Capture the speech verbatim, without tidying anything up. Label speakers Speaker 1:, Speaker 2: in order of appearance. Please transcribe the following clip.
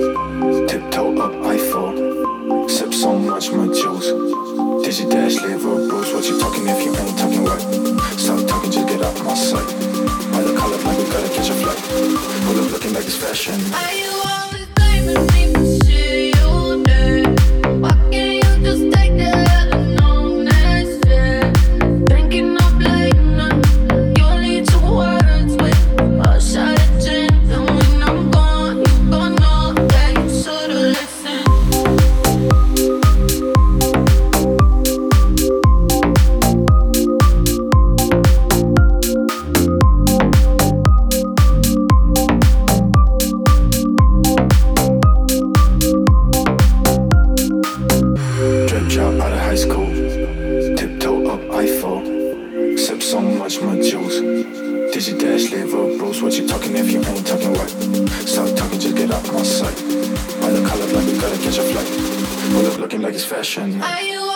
Speaker 1: Tiptoe up, I fall. Sip so much, my juice. Dizzy dash, liver, bruise. What you talking if you ain't talking right? Stop talking, just get out my sight. I look color like we gotta catch a flight. Pull up looking like it's fashion.
Speaker 2: Why you always blaming me for shit you did? Why can't you just take the L and own that shit? Thinking of blaming, you only two words with a shot of gin. And when I'm gone, you gon' know that you should've listened.
Speaker 1: Drip drop out of high school. Tiptoe up, I fall. Sip so much, my juice. Dizzy dash, liver, bruise. What you talking if you ain't talking right? Stop talking, just get out my sight. I look color like we gotta catch a flight. Pull up looking like it's fashion.
Speaker 2: Why you